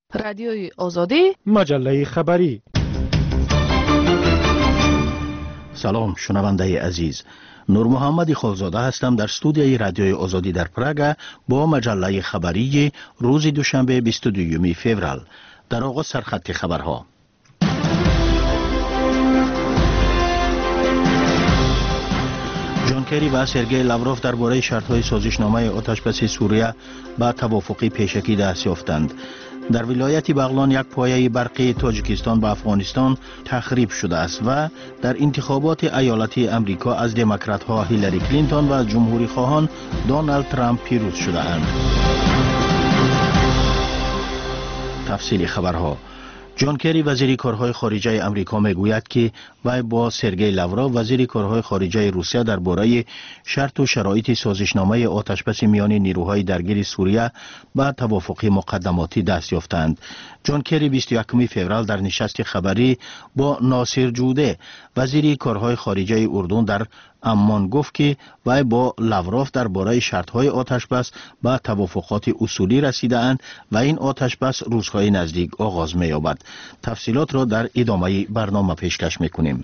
رادیوی آزادی، مجله خبری. سلام شنونده عزیز، نور محمد خالزاده هستم در استودیوی رادیوی آزادی در پراگ با مجله خبری روز دوشنبه 22 فوریه. در آغاز سرخط خبرها. جان کری و سرگئی لاوروف درباره شرط‌های سازشنامه آتشبسی سوریه با توافقی پیشکی دست یافتند. در ولایت بغلان یک پایه برقی تاجیکستان و افغانستان تخریب شده است و در انتخابات ایالتی امریکا از دموکرات‌ها هیلاری کلینتون و جمهوری خواهان دونالد ترامپ پیروز شده اند. تفصیل خبرها. جان کری وزیر کارهای خارجه امریکا میگوید که وی با سرگئی لاوروف وزیر کارهای خارجه روسیه درباره شرط و شرایط سازشنامه آتشبس میان نیروهای درگیر سوریه به توافقی مقدماتی دست یافتند. جان کری 21 فوریه در نشست خبری با ناصر جوده وزیر کارهای خارجه اردن در عمان گفت که وی با لاوروف درباره شرط‌های آتشبس به توافقات اصولی رسیده اند و این آتشبس روزهای نزدیک آغاز می‌یابد. تفصیلات را در ادامه برنامه پیشکش می‌کنیم.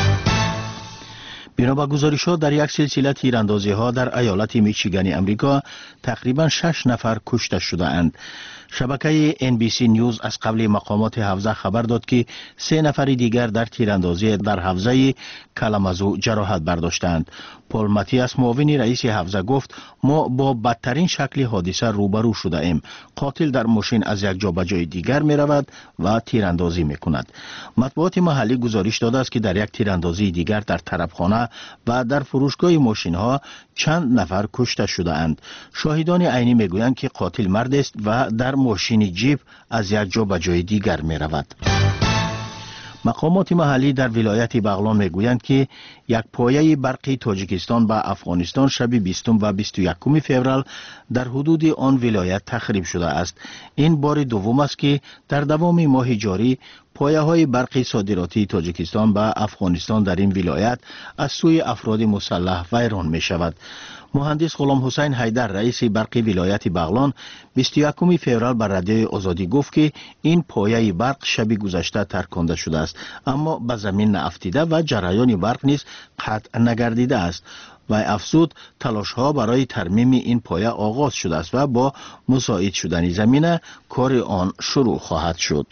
بنا به گزارش‌ها در یک سلسله تیراندازی‌ها در ایالت میچیگان امریکا تقریباً 6 نفر کشته شده اند. شبکه NBC نیوز از قبل مقامات حوزه خبر داد که 3 نفر دیگر در تیراندازی در حوزه کلامازو جراحت برداشتند. پول ماتیاس معاون رئیس حوزه گفت ما با بدترین شکل حادثه روبرو شده ایم. قاتل در ماشین از یک جا به جای دیگر می رود و تیراندازی می کند. مطبوعات محلی گزارش داده است که در یک تیراندازی دیگر در طرفخانه و در فروشگاه ماشین ها چند نفر کشته شده اند. شاهدان عینی می گویند که قاتل مرد است و در ماشین جیپ از یک جا به جای دیگر می رود. مقامات محلی در ولایت بغلان میگویند که یک پایه برقی تاجیکستان و افغانستان شب 20 و 21 فوریه در حدود آن ولایت تخریب شده است. این بار دوم است که در دوام ماه جاری پایه های برقی صادراتی تاجیکستان و افغانستان در این ولایت از سوی افراد مسلح ویران می شود. مهندس غلام حسین حیدر رئیس برقی ولایت بغلان 21 فوریه بر رادیوی آزادی گفت که این پایه برق شب گذشته ترکانده شده است اما به زمین نافتیده و جریان برق نیز قطع نگردیده است. و افزود تلاش ها برای ترمیم این پایه آغاز شده است و با مساعد شدن زمینه کار آن شروع خواهد شد.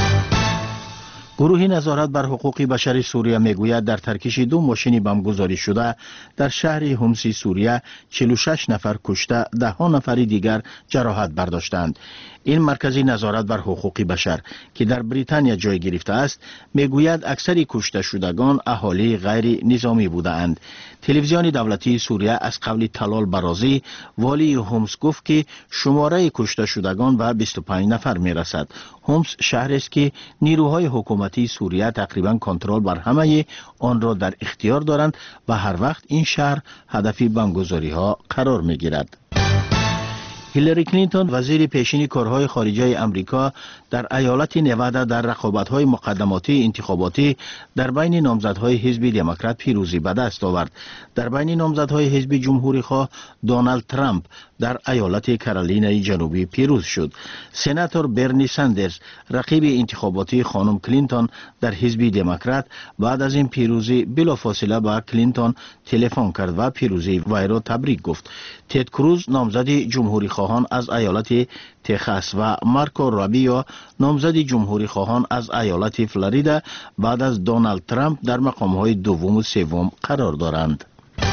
گروه نظارت بر حقوق بشر سوریه میگوید در ترکش 2 ماشین بمبگذاری شده در شهر همسی سوریه 46 نفر کشته 10 نفر دیگر جراحت برداشتند. این مرکز نظارت بر حقوق بشر که در بریتانیا جای گرفته است میگوید اکثر کشته شدگان اهالی غیر نظامی بودند. تلویزیون دولتی سوریه از قبل طلال برازی والی همس گفت که شماره کشته شدگان به 25 نفر میرسد. همس شهر است که نیروهای حکومتی سوریه تقریبا کنترل بر همه آن را در اختیار دارند و هر وقت این شهر هدف بمبگذاری ها قرار می گیرد. هیلاری کلینتون وزیر پیشین کارهای خارجه امریکا در ایالت نوادا در رقابت‌های مقدماتی انتخاباتی در بین نامزدهای حزب دموکرات پیروزی به دست آورد. در بین نامزدهای حزب جمهوری خواه دونالد ترامپ در ایالت کارولینای جنوبی پیروز شد. سناتور برنی ساندرز رقیب انتخاباتی خانم کلینتون در حزب دموکرات بعد از این پیروزی بلافاصله به کلینتون تلفن کرد و پیروزی وی را تبریک گفت. تد کروز نامزد جمهوری خواهان از ایالت تگزاس و مارکو روبیو نامزد جمهوری خواهان از ایالت فلوریدا بعد از دونالد ترامپ در مقام‌های دوم و سوم قرار دارند.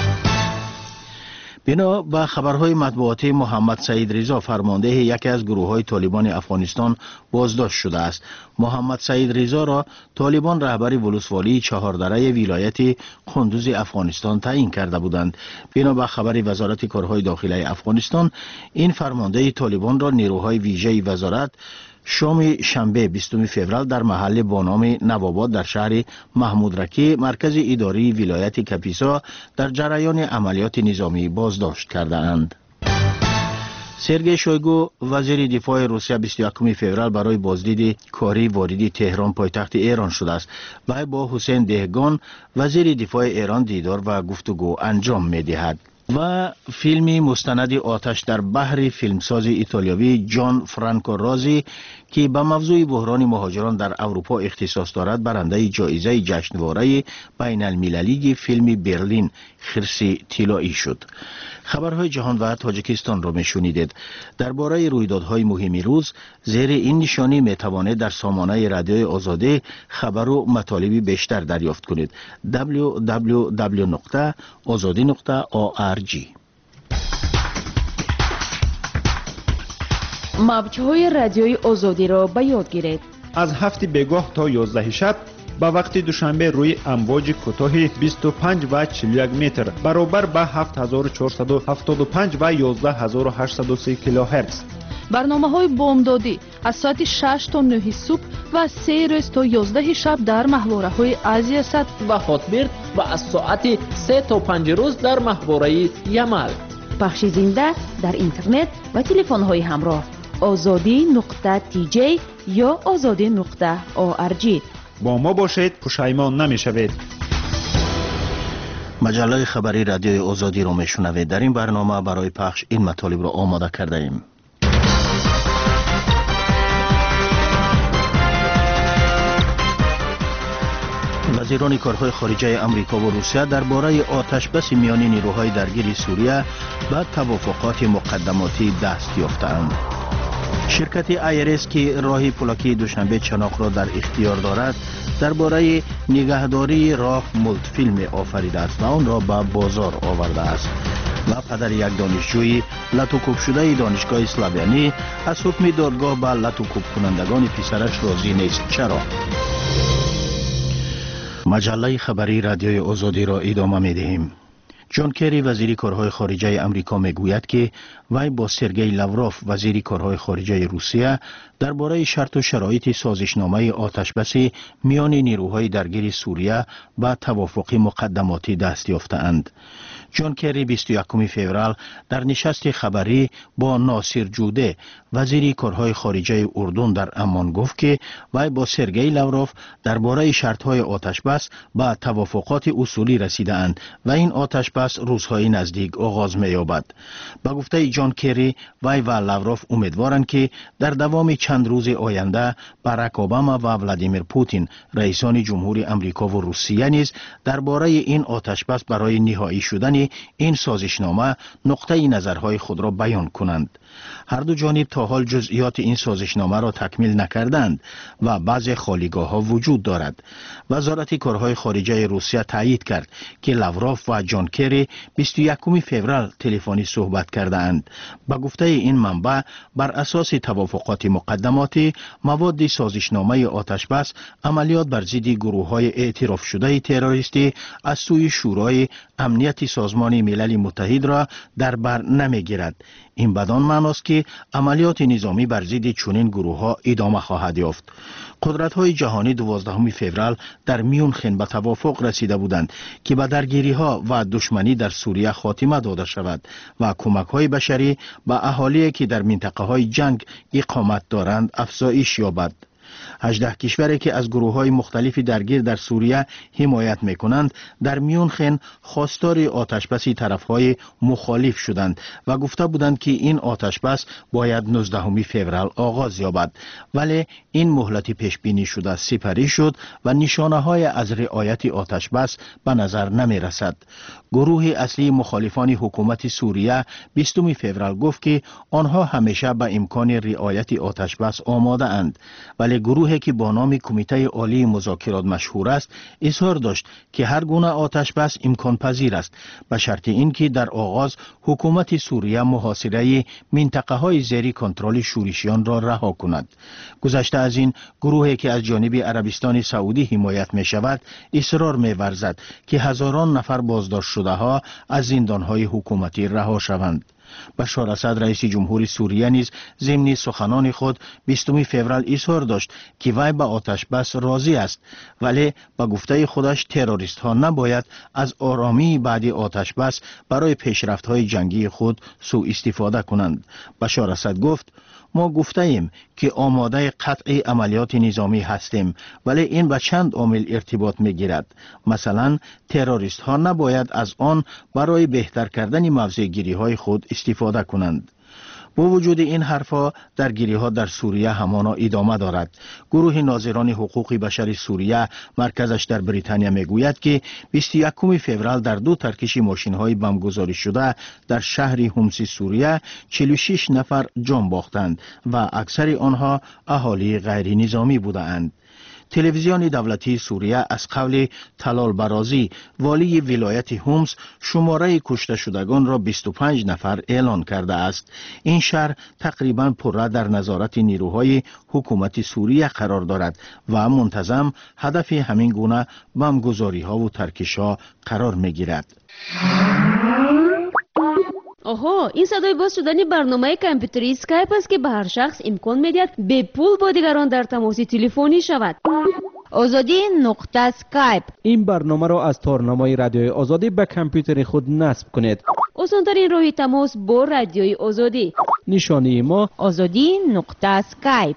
بنا به خبرهای مطبوعاتی محمد سعید رضا فرمانده یکی از گروه‌های طالبان افغانستان بازداشت شده است. محمد سعید رضا را طالبان رهبر ولسوالی چهاردره ولایت قندوز افغانستان تعیین کرده بودند. بنا به خبر وزارت کارهای داخلی افغانستان این فرمانده طالبان را نیروهای ویژه وزارت شام شنبه 20 فوریه در محل با نام نواباد در شهر محمود رکی مرکز اداری ولایت کاپیسا در جریان عملیات نظامی بازداشت کردند. سرگئی شویگو وزیر دفاع روسیه 21 فوریه برای بازدید کاری وارد تهران پایتخت ایران شده است و با حسین دهگان وزیر دفاع ایران دیدار و گفتگو انجام می‌دهد. و فیلمی مستند آتش در بحر فیلمساز ایتالیایی جان فرانکو رازی که به موضوع بحران مهاجران در اروپا اختصاص دارد برنده جایزه جشنواره بین المللی فیلم برلین خرس طلایی شد. خبرهای جهان و تاجیکستان را میشنیدید. درباره رویدادهای مهم روز زیر این نشانی میتوانید در سامانه رادیوی آزادی خبر و مطالب بیشتر دریافت کنید. www.azadi.org. موجهای رادیوی آزادی را به یاد گیرید. از 7 بگاه تا 11 شب با وقت دوشنبه روی امواج کوتاه 25 و 41 متر برابر با 7475 و 11803 کیلوهرتز. برنامه‌های بامدادی از ساعت 6 تا 9 صبح و 3 روز تا 11 شب در ماهواره‌های آسیا سد و هاتبرد و از ساعت 3 تا 5 روز در ماهواره یمل. پخش زنده در اینترنت و تلفن‌های همراه azadi.tj یا azadi.org. با ما باشید، پشیمان نمی‌شوید. مجله خبری رادیوی آزادی را میشنوید. در این برنامه برای پخش این مطالب را آماده کرده ایم. وزیران کارهای خارجه امریکا و روسیه درباره آتشبس میان نیروهای درگیر سوریه به توافقات مقدماتی دست یافتند. شرکت ایرس که راه پلاکی دوشنبه چناق را در اختیار دارد درباره نگهداری راه مولت فیلم آفریده است و آن را به بازار آورده است. و پدر یک دانشجوی لاتوکوب شده دانشگاه اسلاویانی از حکم دادگاه به لاتوکوب کنندگان پسرش راضی نیست. چرا؟ مجله خبری رادیوی آزادی را ادامه می‌دهیم. جان کری وزیر کارهای خارجه امریکا میگوید که وی با سرگئی لاوروف وزیر کارهای خارجه روسیه درباره شرط و شرایط سازشنامه آتشبس میان نیروهای درگیر سوریه به توافق مقدماتی دست یافته‌اند. جان کری 21 فوریه در نشست خبری با ناصر جوده وزیر کارهای خارجه اردن در عمان گفت که وی با سرگئی لاوروف درباره شرط‌های آتشبس به توافقات اصولی رسیده‌اند و این آتشبس روزهای نزدیک آغاز می‌یابد. با گفته جان کری وی و لاوروف امیدوارند که در دوام چند روز آینده باراک اوباما و ولادیمیر پوتین رئیسان جمهوری امریکا و روسیه نیز درباره این آتشبس برای نهایی شدن این سازشنامه نقطه نظرهای خود را بیان کنند. هر دو جانب تا حال جزئیات این سازشنامه را تکمیل نکردند و بعضی خالیگاه‌ها وجود دارد. وزارت کارهای خارجه روسیه تایید کرد که لاوروف و جان کری 21 فوریه تلفنی صحبت کردند. با گفته این منبع بر اساس توافقات مقدماتی مواد سازشنامه آتشبس عملیات بر ضد گروه‌های اعتراف شده تروریستی از سوی شورای امنیت سازمان ملل متحد را در بر نمیگیرد. این بدان معناست که عملیات نظامی بر ضد چنین گروه‌ها ادامه خواهد یافت. قدرت‌های جهانی 12 فوریه در میونخن به توافق رسیده بودند که به درگیری‌ها و دشمنی در سوریه خاتمه داده شود و کمک‌های بشری به اهالی که در منطقه‌های جنگ اقامت دارند افزایش یابد. 18 کشوری که از گروه‌های مختلف درگیر در سوریه حمایت می‌کنند در میونخن خواستار آتشبس طرف‌های مخالف شدند و گفته بودند که این آتشبس باید 19 فوریه آغاز یابد، ولی این مهلت پیش بینی شده سپری شد و نشانه‌های از رعایت آتشبس به نظر نمی‌رسد. گروه اصلی مخالفان حکومت سوریه 20 فوریه گفت که آنها همیشه به امکان رعایت آتشبس آماده اند، ولی گروهی که با نام کمیته عالی مذاکرات مشهور است اظهار داشت که هر گونه آتشبس امکان پذیر است به شرط اینکه در آغاز حکومت سوریه محاصره منطقه های زیر کنترل شورشیان را رها کند. گذشته از این گروهی که از جانب عربستان سعودی حمایت می شود اصرار می ورزد که هزاران نفر بازداشت شده ها از زندان های حکومتی رها شوند. بشار اسد رئیس جمهور سوریه نیز ضمن سخنان خود 20 فوریه اظهار داشت که وی به آتشبس راضی است، ولی با گفته خودش تروریست ها نباید از آرامی بعد آتشبس برای پیشرفت های جنگی خود سوء استفاده کنند. بشار اسد گفت ما گفته ایم که آماده قطع عملیات نظامی هستیم، ولی این به چند عامل ارتباط می گیرد. مثلا تروریست ها نباید از آن برای بهتر کردن موضع‌گیری های خود استفاده کنند. با وجود این حرفا، درگیری ها در سوریه همانا ادامه دارد. گروه ناظران حقوق بشر سوریه مرکزش در بریتانیا میگوید که 21 فوریه در 2 ترکش ماشین های بمبگذاری شده در شهر حمص سوریه 46 نفر جان باختند و اکثر آنها اهالی غیر نظامی بودند. تلویزیون دولتی سوریه از قول طلال برازی والی ولایت حمص شماره کشته شدگان را 25 نفر اعلان کرده است. این شهر تقریبا پره در نظارت نیروهای حکومت سوریه قرار دارد و منتظم هدف همین گونه بمبگذاری ها و ترکش ها قرار می گیرد. آها، این صدای باز شدن برنامه کامپیوتری اسکایپ است که به هر شخص امکان می‌دهد به پول با دیگران در تماس تلفنی شود. آزادی نقطه اسکایپ. این برنامه را از تارنمای رادیوی آزادی به کامپیوتر خود نصب کنید. آسان‌ترین راه تماس با رادیوی آزادی. نشانی ما آزادی نقطه اسکایپ.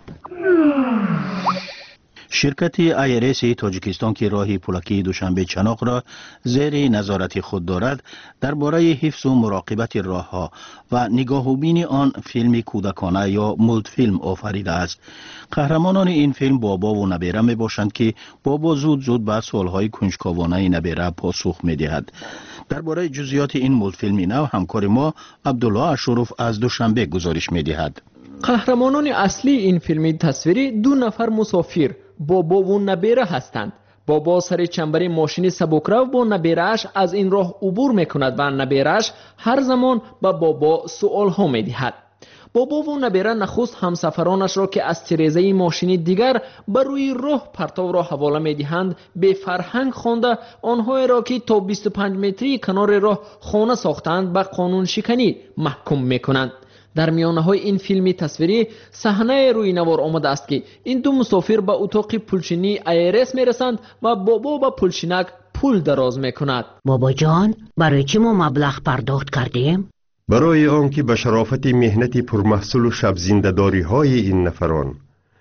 شرکت آیرس تاجیکستان که راه پولکی دوشنبه چناق را زیر نظارت خود دارد، درباره حفظ و مراقبت راهها و نگاهوبین آن فیلم کودکانه یا مولت فیلم آفریده است. قهرمانان این فیلم بابا و نبیره می باشند که بابا زود به سوالهای کنجکاوانه نبیره پاسخ می دهد. درباره جزئیات این مولت فیلم نو همکار ما عبدالله اشرف از دوشنبه گزارش می دهد. قهرمانان اصلی این فیلم تصویری 2 نفر مسافر بابا و نبیره هستند. بابا سر چنبر ماشین سبکرو با نبیره‌اش از این راه عبور میکند و نبیره‌اش هر زمان به بابا سوال ها میدهد. بابا و نبیره نخست همسفرانش را که از تیرزه ماشین دیگر بر روی راه پرتو را حواله میدهند به فرهنگ خوانده آنها را که تا 25 متری کنار راه خانه ساختند به قانون شکنی محکوم میکنند. در میانه‌های این فیلمی تصویری صحنه روی نوار آمده است که این 2 مسافر به اتاق پولچینی آیرس میرسند و بابا به پولچینک پول دراز میکند. بابا جان، برای چی ما مبلغ پرداخت کردیم؟ برای آنکه به شرافت مهنت پرمحصول و شب زنده‌داری های این نفران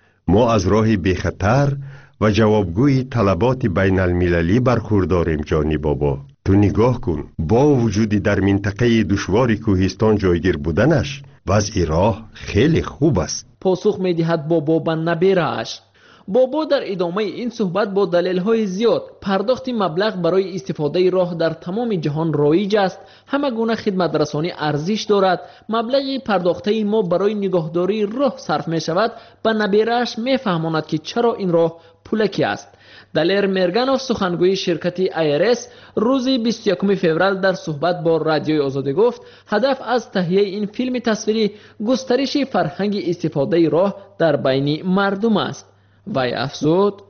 ما از راه بیخطر و جوابگوی طلبات بین المللی برخورداریم. جانی بابا، تو نگاه کن، با وجود در منطقه دشوار کوهستان جایگیر بودنش وضع راه خیلی خوب است. پاسخ میدهد بابا به نبیره‌اش. بابا در ادامه این صحبت با دلیل‌های زیاد پرداخت مبلغ برای استفاده راه در تمام جهان رایج است، همه گونه خدمت رسانی ارزش دارد، مبلغ پرداخته ما برای نگهداری راه صرف می شود، به نبیره‌اش میفهماند که چرا این راه پولکی است. دلیر مرگانوف سخنگوی شرکت آیرس روز 21 فوریه در صحبت با رادیوی آزادی گفت هدف از تهیه این فیلم تصویری گسترش فرهنگ استفاده راه در بین مردم است. وی افزود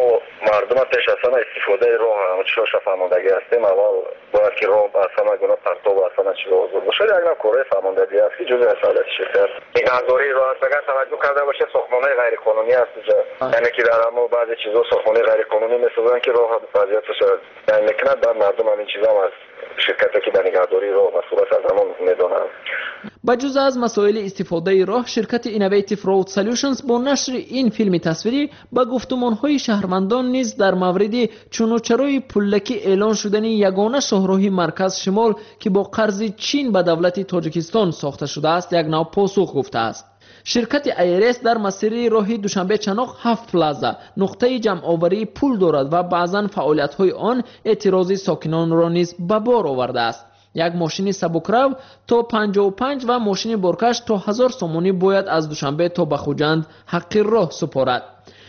مردم پیش از همه استفاده راه همچنان فهماندگی هستیم. اول باید که راه از همه گونه پرتو و از همه چیز آزاد باشه. اگر کره فهماندگی است که جزء از فعالیت شرکت نگهداری راه است. اگر توجه کرده باشه ساختمان‌های غیر قانونی است اینجا، یعنی که در همه بعضی چیزا ساختمان‌های غیر قانونی می‌سازن که راه وضعیتش تعیین می‌کند. بعد مردم همین چیزا از شرکتی که در نگهداری راه مسئول است از همون می‌دانند. بجز از مسائل استفاده راه، شرکت اینوویتیو رود سولوشنز با نشر این فیلم تصویری به گفتمان‌های شهروندان نیز در مورد چونوچرای پولکی اعلان شدن یگانه شاهراه مرکز شمال که با قرض چین به دولت تاجیکستان ساخته شده است یک نوع پاسخ گفته است. شرکت آیرس در مسیر راه دوشنبه چناق 7 پلازا نقطه جمع آوری پول دارد و بعضا فعالیت‌های آن اعتراضی ساکنان را نیز به بار آورده است. یک ماشین سبکرو تا 55 و ماشین برکش تا 1000 سومونی باید از دوشنبه تا به خوجند حق راه سپارد.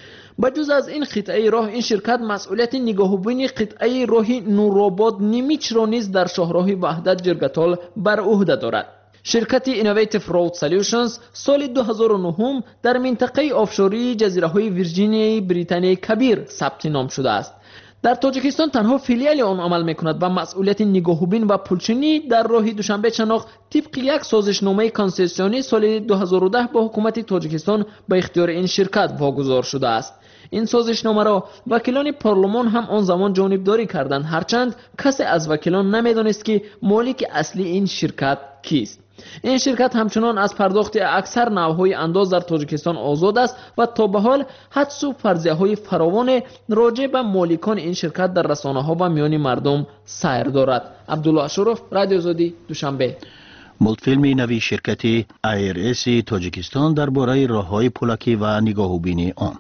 بجز از این قطعه راه، این شرکت مسئولیت نگاهبانی قطعه راه نورآباد نیمیچ را نیز در شاهراه وحدت جرگتال بر عهده دارد. شرکت اینوویتیو رود سولوشنز سال 2009 در منطقه آفشوری جزیره‌های ویرجینیای بریتانیای کبیر ثبت نام شده است. در تاجیکستان تنها فیلیال آن عمل میکند و مسئولیت نگاهبین و پولچینی در راه دوشنبه چناق طبق یک سازشنامه کنسسیونی سال 2010 با حکومت تاجیکستان به اختیار این شرکت واگذار شده است. این سازشنامه را وکیلان پارلمان هم آن زمان جانبداری کردند، هرچند کسی از وکیلان نمیدانست که مالک اصلی این شرکت کیست. این شرکت همچنان از پرداخت اکثر نوهای انداز در تاجیکستان آزاد است و تا به حال حدس و فرضیه‌های فراوان راجع به مالکان این شرکت در رسانه‌ها و میان مردم سیر دارد. عبدالله اشرف، رادیو آزادی، دوشنبه. مولتفیلمی نوی شرکت IRS تاجیکستان درباره راه‌های پولکی و نگاهوبینی آن.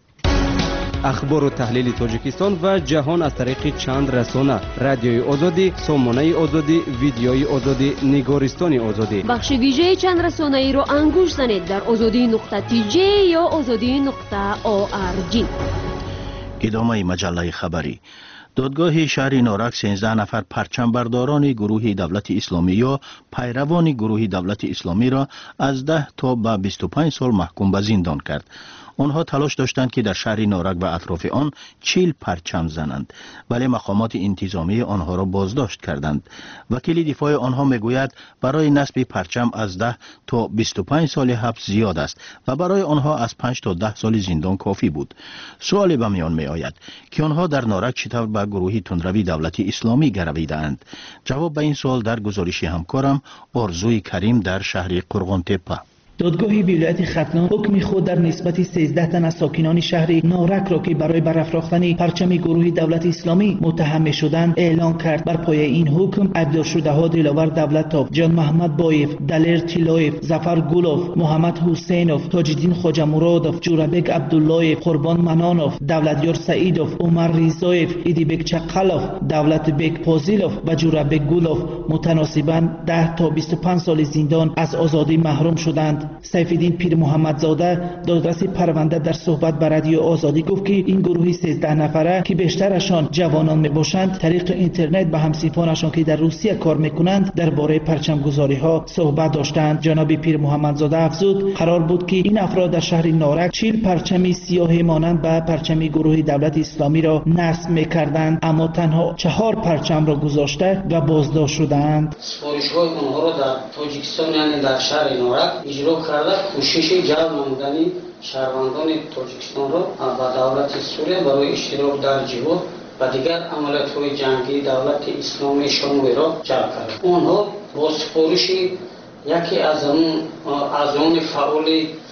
اخبار و تحلیل تاجیکستان و جهان از طریق چند رسانه: رادیوی آزادی، سامانه آزادی، ویدیوی آزادی، نگارستان آزادی. بخش ویژه چند رسانه ای را انگوش زنید در azadi.tj یا azadi.org. ادامه مجله خبری. دادگاه شهر نارک 13 نفر پرچم برداران گروه دولت اسلامی یا پیروان گروه دولت اسلامی را از 10 تا به 25 سال محکوم به زندان کرد. آنها تلاش داشتند که در شهر نارک و اطراف آن 40 پرچم زنند، ولی مقامات انتظامی آنها را بازداشت کردند. وکیل دفاع آنها میگوید برای نصب پرچم از 10 تا 25 سال حبس زیاد است و برای آنها از 5 تا 10 سال زندان کافی بود. سوالی به میان می آید که آنها در نارک چطور به گروه تندروی دولت اسلامی گرویدند؟ جواب به این سوال در گزارش همکارم آرزوی کریم در شهر قرغانتپه. دادگاه ولایت ختلان حکم خود در نسبت 13 تن از ساکنان شهر نارک را که برای برافراختن پرچم گروه دولت اسلامی متهم شدند اعلان کرد. بر پایه این حکم ابدار شده ها دلاور دولت‌آب، جان محمد بایف، دلیر تیلایف، ظفر گلوف، محمد حسینوف، تاج‌الدین خواجه مرادوف، جورابک عبداللهیف، قربان منانوف، دولتیار سعیدوف، عمر ریزایف، ایدیبک چقلوف، دولت بیگ پازیلوف و جورابک گلوف متناسباً 10 تا 25 سال زندان از آزادی محروم شدند. سیفالدین پیر محمدزاده دادرس پرونده در صحبت با رادیو آزادی گفت که این گروه 13 نفره که بیشترشان جوانان میباشند طریق اینترنت به همسیفانشان که در روسیه کار میکنند درباره پرچم گذاری ها صحبت داشتند. جناب پیر محمدزاده افزود قرار بود که این افراد در شهر نارک 40 پرچم سیاه مانند به پرچم گروه دولت اسلامی را نصب میکردند، اما تنها 4 پرچم را گذاشته و بازداشت شدند. سفارش‌های آنها را در تاجیکستان یعنی در شهر نارک اجرا کرده کوشش جلب نمودن شهروندان تاجیکستان را به دولت سوریه برای اشتراک در جهاد و دیگر عملیات‌های جنگی دولت اسلامی شامل را جلب کرد. آنها با سفارش یکی از آن فعال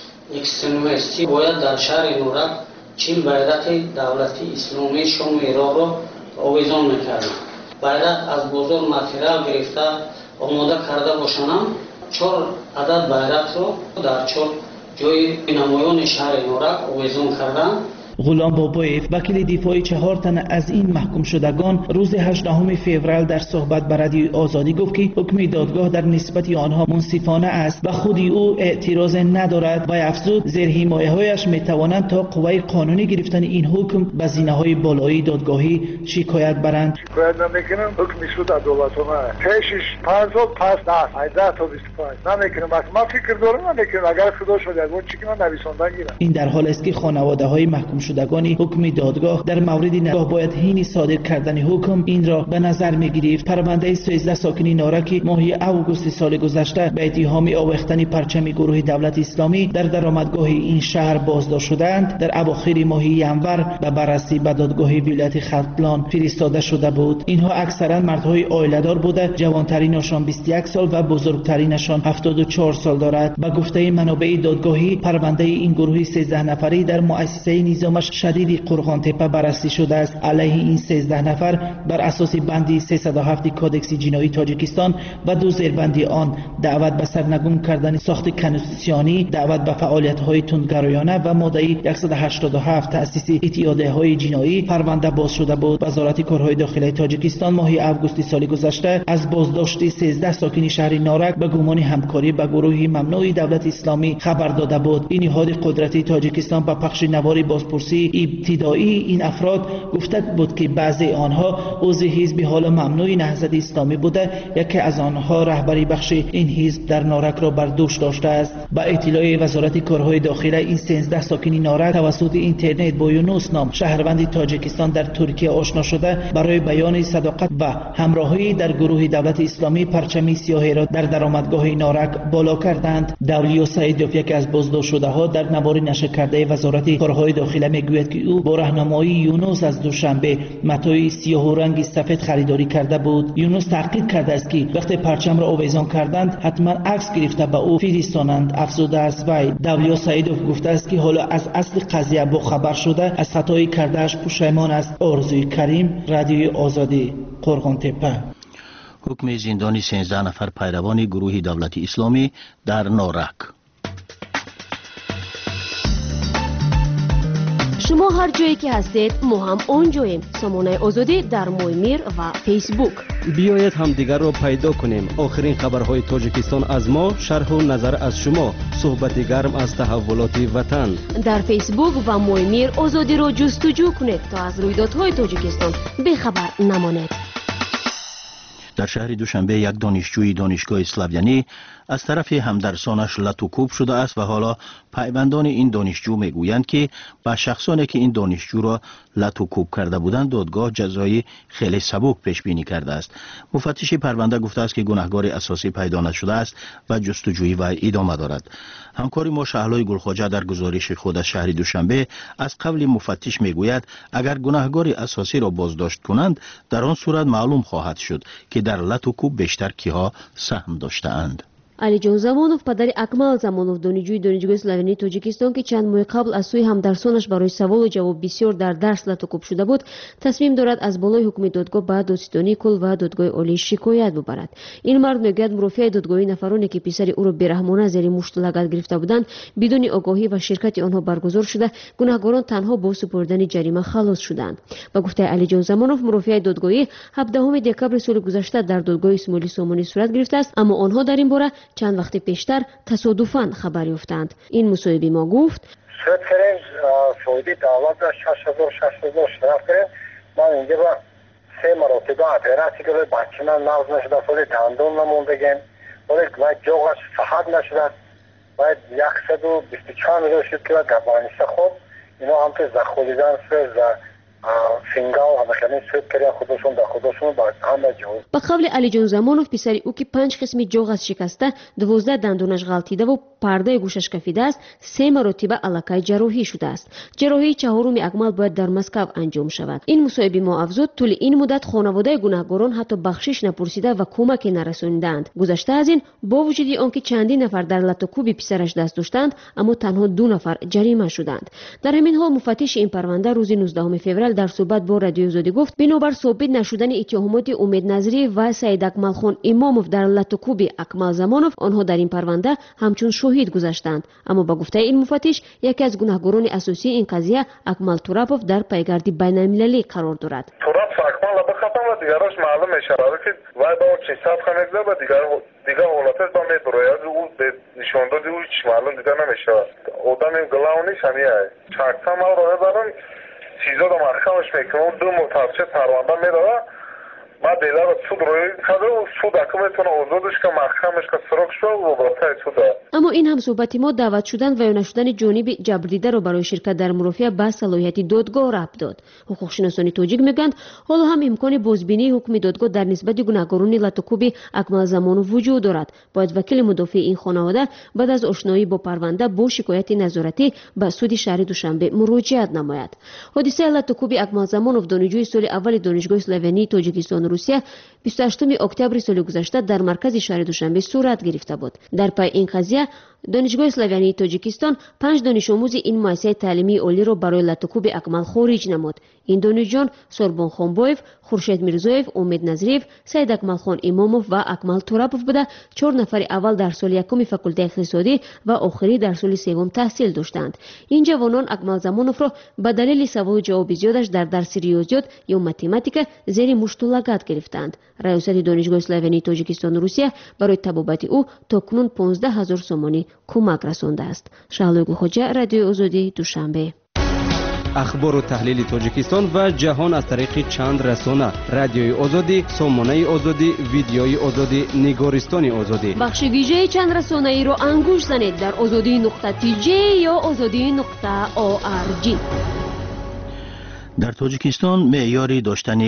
اکستریمیستی باید در شهر نارک 40 بیرق دولت اسلامی شامل را آویزان می‌کردند. بیرق از بازار متریال گرفته آماده کرده باشند. 4 عدد بیرق را در 4 جای نمایان شهر نارک آویزان کردند. غلام بابایف وکیل دفاع 4 تن از این محکوم شدگان روز 18 فوریه در صحبت با رادیو آزادی گفت که حکم دادگاه در نسبت آنها منصفانه است و خود او اعتراض ندارد و افزود زیر حمایه‌هایش میتوانند تا قوه قانونی گرفتن این حکم به زینه‌های بالایی دادگاهی شکایت برند. شکایت نمیکنم، حکم شد عدالتانه پیشش 5 سال پس 10 تا 25 نمیکنم. بس ما فکر دارم نمیکنم اگر خدا شد یک چیزی من نویسنده گیرم. این در حالی است که خانواده‌های محکوم شدگانی حکم دادگاه در مورد نگاه باید حین صادر کردن حکم این را به نظر می‌گیرید. پرونده 13 ساکنین نارک ماه اوگوست سال گذشته به اتهام آویختن پرچم گروه دولت اسلامی در درآمدگاه این شهر بازداشت شدند در اواخر ماه ینور به بررسی به دادگاه ولایت ختلان فرستاده شده بود. اینها اکثرا مردهای عائله‌دار بوده، جوانترینشان 21 سال و بزرگترینشان 74 سال دارد. به گفته منابع دادگاهی پرونده این گروه 13 نفری در مؤسسه نظام شدید قرغانتپه بررسی شده است. علیه این 13 نفر بر اساس بند 307 کودکس جنایی تاجیکستان و 2 زیربند آن دعوت به سرنگون کردن ساخت کنستیتوسیونی، دعوت به فعالیت‌های تندگرایانه و ماده 187 تأسیس اتحادیه‌های جنایی پرونده باز شده بود. وزارت کارهای داخلی تاجیکستان ماه اوگوست سال گذشته از بازداشت 13 ساکن شهر نارک به گمان همکاری با گروه ممنوع دولت اسلامی خبر داده بود. این نهاد قدرتی تاجیکستان با پخش نواری بازپرسی ابتدایی این افراد گفته بود که بعضی آنها عضو حزب حالا ممنوع نهضت اسلامی بوده، یکی از آنها رهبری بخش این حزب در نارک را بر دوش داشته است. با اطلاع وزارت کارهای داخلی این 13 ساکن نارک توسط اینترنت با یونس نام شهروند تاجیکستان در ترکیه آشنا شده برای بیان صداقت و همراهی در گروه دولت اسلامی پرچم سیاه را در درآمدگاه نارک بالا کردند. دولیا سعیدوف یکی از بازداشت شده ها در نوار نشر کرده وزارت کارهای داخلی میگوید که او با راهنمایی یونس از دوشنبه متای سیاه و رنگ سفید خریداری کرده بود. یونس تحقیق کرده است که وقتی پرچم را آویزان کردند حتما عکس گرفته به او فرستانند. افزوده است وی دولیا سعیدوف گفته است که حالا از اصل قضیه با خبر شده از خطای کردهش پشیمان است. آرزوی کریم، رادیوی آزادی، قرغن‌تپه. حکم زندانی 13 نفر پیروان گروه دولت اسلامی در نارک. شما هر جایی که هستید ما هم اونجاییم. سامانه آزادی در مویمیر و فیسبوک. بیایید همدیگر را پیدا کنیم. آخرین خبرهای تاجیکستان از ما، شرح و نظر از شما، صحبت گرم از تحولات وطن. در فیسبوک و مویمیر آزادی را جستجو کنید تا از رویدادهای تاجیکستان بخبر نمانید. در شهر دوشنبه یک دانشجوی دانشگاه اسلاویانی از طرف همدرسانش لطوکوب شده است و حالا پیوندان این دانشجو میگویند که با شخصانی که این دانشجو را لطوکوب کرده بودند دادگاه جزایی خیلی سبک پیش بینی کرده است. مفتش پرونده گفته است که گناهکار اساسی پیدا نشده است و جستجوی وی ادامه دارد. همکار ما شهلای گلخواجه در گزارش خود از شهر دوشنبه از قبل مفتش میگوید اگر گناهکار اساسی را بازداشت کنند در آن صورت معلوم خواهد شد که در لطوکوب بیشتر کیها سهم داشته‌اند. علیجان زمانов پدر اکمال زمانов دانشجوی دانشگاه اسلاویانی تاجیکستان که چند ماه قبل از سوی همدرسانش برای سوال و جواب بسیار در درس لطوکوب شده بود تصمیم دارد از بالای حکم دادگاه به دادستانی کل و دادگاه عالی شکایت ببرد. این مرد میگوید مرافع دادگاهی نفرانی که پسر او را بیرحمانه زیر مشت لگد گرفته بودند بدون آگاهی و شرکت آنها برگزار شده گناهکاران تنها با سپردن جریمه خلاص شدند. با گفته علیجان زمانov مرافع دادگاهی 17 دکبر سال گذشته در دادگاه اسماعیلی سامانی صورت گرفته است اما آنها در این باره چند وقت پیشتر تصادفاً خبر یافتند. این مصاحبه ما گفت شد کردیم سعودی دعوت را 6,000 شرف کردیم. من اینجا با 3 مرتبه اپراسی که بچه من نغز نشده سالی دندون نموندگیم ولی باید جوغش صحت نشده باید 124 میلیون شد که گبانیسته خود اینا هم که زخولیدن فینگا و همه سوید کردن خودشون در خودشون با همه جور. با قول علیجان زمانov پسری او که 5 قسم جوغ از شکسته 12 دندونش غلطیده و پرده گوشش کفیده است 3 مرتبه الکای جراحی شده است. جراحی چهارم اکمال باید در مسکو انجام شود. این مصاحبه ما افزود طول این مدت خانواده گناهکاران حتی بخشش نپرسیده و کمک نرساندند. گذشته از این با وجود آنکه چندین نفر در لطوکوب پسرش دست داشتند اما تنها 2 نفر جریمه شدند. در همین حال مفتش این پرونده روز 19 فوریه در صحبت با رادیو آزادی گفت بنابر ثابت نشدن اتهامات امید نظری و سید اکمل خان امامov در لطوکوب اکمل زمانov آنها در این پرونده همچون شاهد گذاشتند. اما با گفته این مفتش یکی از گناهکاران اساسی این قضیه اکمل توراپov در پایگرد بین‌المللی قرار دارد. توراپ اکمل بخطم و دیگرش معلوم میشه که وای با 600 خانگزه و دیگر حالتش با میبروید او به نشان دادی او هیچ معلوم دیگر نمیشه. آدم این گلاونیش همیه چکتم ها رو بزنم چیزا رو محکمش میکنه و 2 متوسط پرونده میداره ما دیلر سود روی کرده و سود اکو میتونه آزادش که محکمش که سرک شد و باطای سوده. اما این هم صحبتی ما دعوت شدن و یا نشدن جانب جبریده رو برای شرکت در مرافعه به صلاحیت دادگاه ربط داد. حقوق شناسان تاجیک میگند حالا هم امکان بازبینی حکم دادگاه در نسبت گناهکاران لطوکوب اکمل زمانov وجود دارد. باید وکیل مدافع این خانواده بعد از آشنایی با پرونده با شکایت نظارتی به سود شهر دوشنبه مراجعت نماید. حادثه لطوکوب اکمل زمانov دانشجوی سال اول دانشگاه اسلاویانی تاجیکستان روسیه 28 اکتبر سال گذشته در مرکز شهر دوشنبه صورت گرفته بود. در پای این قضیه دانشگاه اسلاویانی تاجیکستان 5 دانش آموز این مؤسسه تعلیمی عالی را برای لطوکوب اکمل خارج نمود. این دانشجویان سوربون خانبویف، خورشید میرزویف، امید نظریف، سید اکمل خان امامov و اکمل توراپov بوده 4 نفر اول در سال یکم فاکولته اقتصادی و آخری در سال سوم تحصیل داشتند. این جوانان اکمل زمانov را به دلیل سوال و جواب زیادش در درس ریاضیات یا متماتیک زیر مشت لگد گرفتند. ریاست دانشگاه اسلاویانی تاجیکستان روسیه برای تبابت او تاکنون 15,000 سومانی کمک رسانده است. شهلای گلخواجه، رادیو آزادی، دوشنبه. اخبار و تحلیل تاجیکستان و جهان از طریق چند رسانه: رادیوی آزادی، سامانه آزادی، ویدیوی آزادی، نگارستان آزادی. بخش ویژه چند رسانه ای را انگوش زنید در azadi.tj یا azadi.org. در تاجیکستان معیار داشتن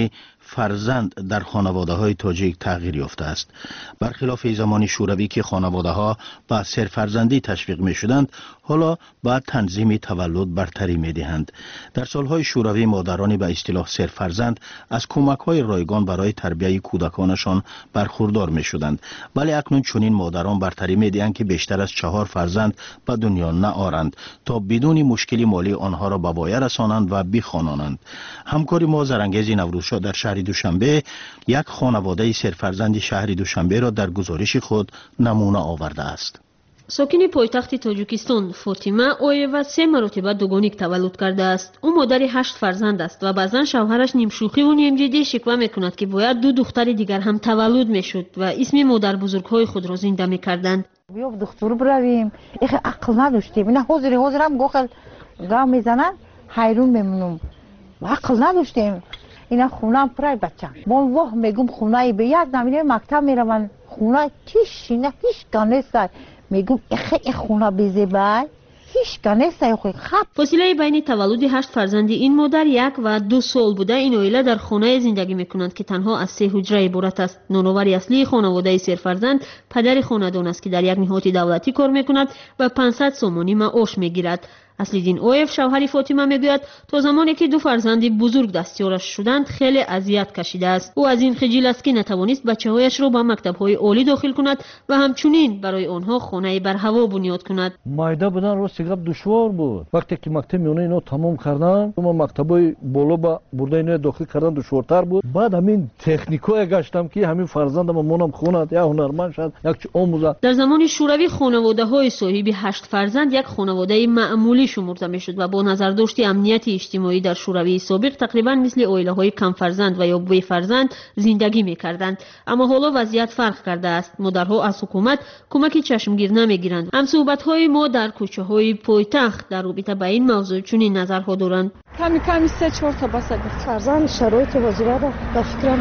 فرزند در خانواده های تاجیک تغییر یافته است. برخلاف زمان شوروی که خانواده ها با سرفرزندی تشویق می شدند، حالا با تنظیم تولد برتری می دهند. در سالهای شوروی مادران به اصطلاح سرفرزند از کمک های رایگان برای تربیت کودکانشان برخوردار می شدند، ولی اکنون چنین مادران برتری می دهند که بیشتر از 4 فرزند به دنیا نآورند تا بدون مشکلی مالی آنها را به وای رسانند و بخوانانند. همکار ما زرانگیز نوروزشاه در شهر دوشنبه یک خانواده سرفرزند شهر دوشنبه را در گزارش خود نمونه آورده است. ساکن پایتخت تاجیکستان فاطمه اویوا 3 مرتبه دوگانیک تولد کرده است. او مادر 8 فرزند است و بعضا شوهرش نیم شوخی و نیم جدی شکوه میکند که باید 2 دختر دیگر هم تولد میشد و اسم مادر بزرگهای خود را زنده میکردند. بیا دکتر برویم. ایخ عقل نداشتیم. نه حاضرم گوخل گام میزنن حیرون میمونم. عقل نداشتیم. اینا خونم پرای بچه. من واه میگم خونه به یک نمیره مکتب میرون خونه تیش نه هیچ کنیست. میگم این خونه بزیبای هیچ کنیست خب. فاصله بین تولد 8 فرزند این مادر 1 و 2 سال بوده. این عائله در خانه زندگی میکنند که تنها از 3 حجره عبارت است. نونوری اصلی خانواده سرفرزند پدر خاندان است که در یک نهاد دولتی کار میکند و 500 سومانی معاش میگیرد. اصلیدین اویف شوهر فاطمه میگوید تا زمانی که 2 فرزند بزرگ دستیارش شدند خیلی اذیت کشیده است. او از این خجل است که نتوانست بچه‌هایش را به مکتب‌های عالی داخل کند و همچنین برای آنها خانه بر هوا بنیاد کند. مایده بودن راست گپ دشوار بود. وقتی که مکتب میونه اینو تمام کردن، ما مکتبای بالا با برده اینو داخل کردن دشوارتر بود. بعد همین تکنیکای گشتم که همین فرزندم مونم خوند یا هنرمند شد یک آموزا. در زمان شوروی خانواده‌های صاحب 8 فرزند یک خانواده معمولی شمرده میشد و با نظر داشت امنیت اجتماعی در شوروی سابق تقریبا مثل عائله‌های کم فرزند و یا بی فرزند زندگی می‌کردند. اما حالا وضعیت فرق کرده است. مادرها از حکومت کمک چشمگیر نمی‌گیرند. هم صحبت‌های ما در کوچه‌های پایتخت در رابطه با این موضوع چنین نظرها دارند. کمی 3-4 تا بسد فرزند شرایط واجبه در فکرم،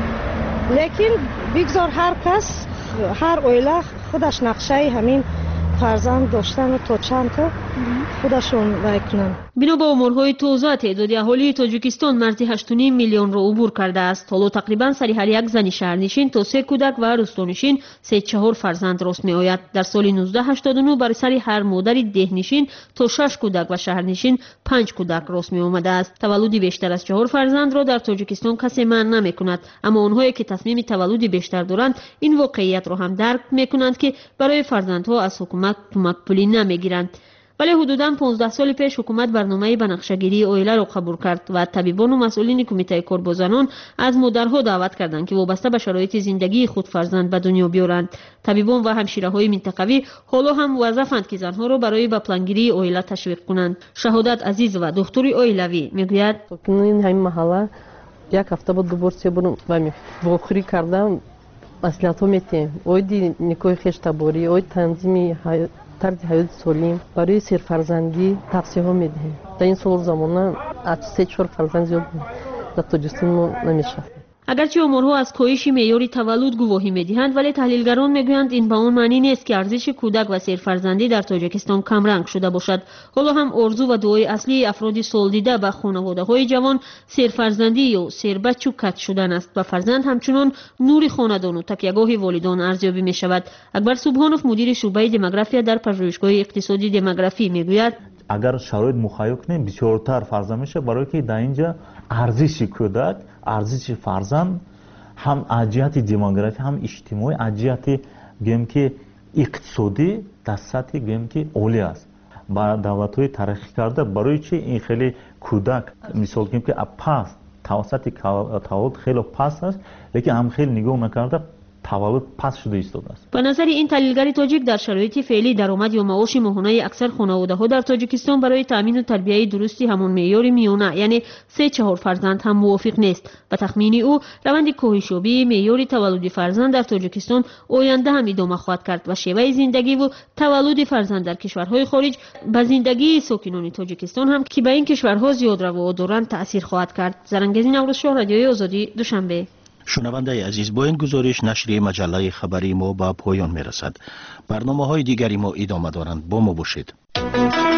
لیکن بگذار هر کس هر عائله خودش نقشه همین فرزند داشتن تا چند تا خودشون میکنن. بنا به امورهای توزیع تعداد اهالی تاجیکستان مرز 8.5 میلیون را عبور کرده است. حالا تقریبا سر هر یک زن شهرنشین تا 3 کودک و روستانشین 3-4 فرزند راست می آید. در سال 1989 بر سر هر مادر دهنشین تا 6 کودک و شهرنشین 5 کودک راست می آمده است. تولد بیشتر از 4 فرزند را در تاجیکستان کسی منع نمی کند، اما آنهایی که تصمیم تولد بیشتر دارند این واقعیت را هم درک می کنند که برای فرزندها از حکومت کمک پولی نمی گیرند. ولی حدوداً 15 سال پیش حکومت برنامه بنفشه‌گیری عائله را قبول کرد و طبیبان و مسئولین کمیته کار با زنان از مادرها دعوت کردند که وابسته به شرایط زندگی خود فرزند به دنیا بیارند. طبیبان و همشیره‌های منطقوی حالا هم وظیفه‌اند که زنها را برای به پلانگیری عائله تشویق کنند. شهادت عزیز و دکتر عائلوی میگوید این همین محله یک هفته بود 2 بار 3 بار و واخری کردم مسئولیت‌ها میتیم. اوی نیکوی خیش تباری، اوی تنظیم طرز حیات سالم برای سرفرزندی توصیه ها میدهیم. در این سال زمانه از 3-4 فرزند زیاد در تاجیکستان ما نمیشه. اگرچه امورها از کاهش معیار تولد گواهی میدهند، ولی تحلیلگران میگویند این به آن معنی نیست که ارزش کودک و سرفرزندی در تاجیکستان کم رنگ شده باشد. حالا هم آرزو و دعای اصلی افراد سالدیده به خانواده‌های جوان سرفرزندی یا سربچه کت شدن است و فرزند همچنان نور خاندان و تکیه‌گاه والدان ارزیابی می شود. اکبر سبحانوف مدیر شعبه دموگرافی در پژوهشگاه اقتصادی دموگرافی میگوید اگر شرایط مخیل کنیم بسیارتر فرزند میشه، برای که در اینجا ارزش کودک، ارزش فرزند هم از جهت دموگرافی هم اجتماعی از جهت گیم که اقتصادی در سطح گیم که عالی است. با دولت‌های ترقی کرده برای چی این خیلی کودک مثال گیم که پس توسط تولد خیلی پس است، لیکن هم خیلی نگاه نکرده تولد پس شده ایستاده است. به نظر این تحلیلگر تاجیک در شرایط فعلی درآمد یا معاش ماهانه اکثر خانواده‌ها در تاجیکستان برای تامین و تربیت درستی همان معیار میانه یعنی 3-4 فرزند هم موافق نیست. به تخمین او روند کاهش‌یابی معیار تولد فرزند در تاجیکستان آینده هم ادامه خواهد کرد و شیوه زندگی و تولد فرزند در کشورهای خارج به زندگی ساکنان تاجیکستان هم که به این کشورها زیاد روا دارند تأثیر خواهد کرد. زرانگیز نوروزشاه، رادیوی آزادی، دوشنبه. شنونده عزیز، با این گزارش نشر مجله خبری ما به پایان میرسد. برنامه‌های دیگری ما ادامه دارند. با ما باشید.